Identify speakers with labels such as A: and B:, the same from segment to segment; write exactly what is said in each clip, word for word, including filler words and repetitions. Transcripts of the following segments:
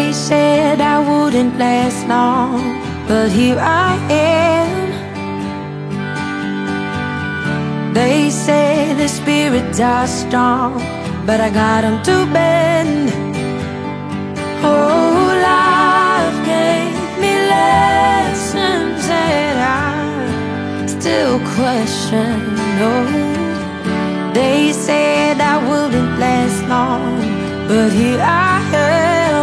A: They said I wouldn't last long, but here I am. They say the spirits are strong, but I got them to bend. Oh, life gave me lessons that I still question. Oh, they said I wouldn't last long, but here I am.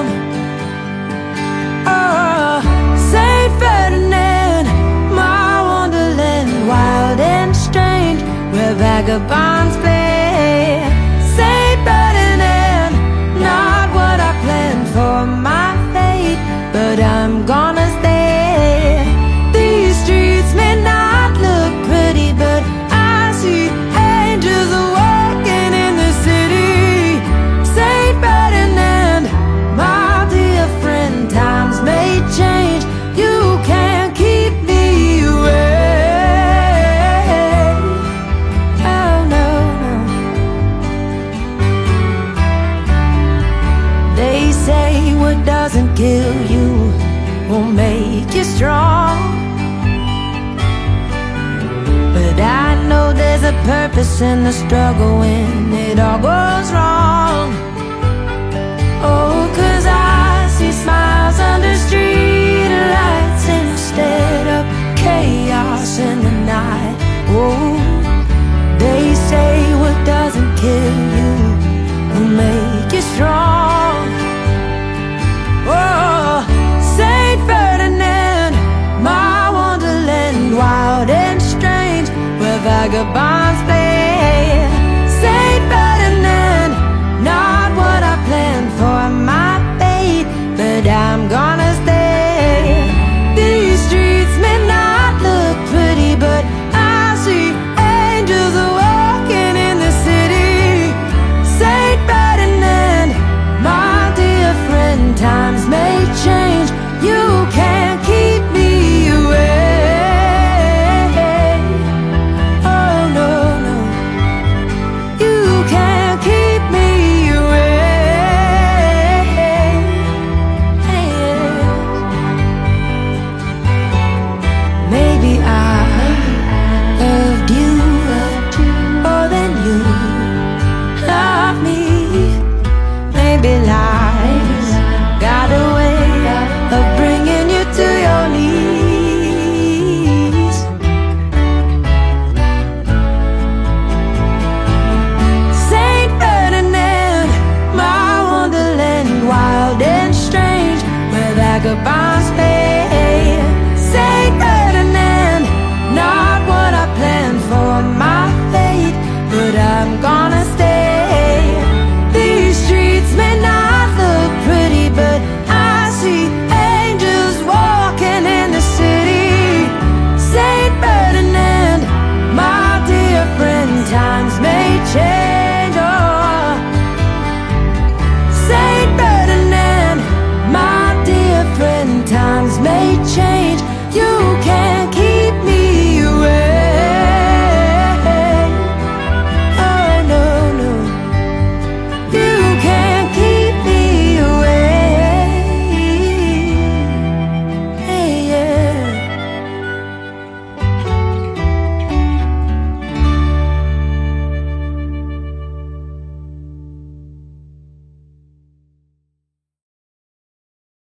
A: Oh, Saint Ferdinand, my wonderland, wild and strange, where vagabonds play. Saint Ferdinand, not what I planned for my fate, but I'm gonna stay. These streets may not look pretty, but I see angels walking in the city. Saint Ferdinand, my dear friend, times may change, you can't keep me away. Oh no, no. They say what doesn't kill you will make you strong, but I know there's a purpose in the struggle when it all goes wrong. Oh, 'cause I see smiles under street lights instead of chaos in the night. Oh, they say what doesn't kill you will make you strong. Oh, Saint Ferdinand, my wonderland, wild and strange, where vagabonds play.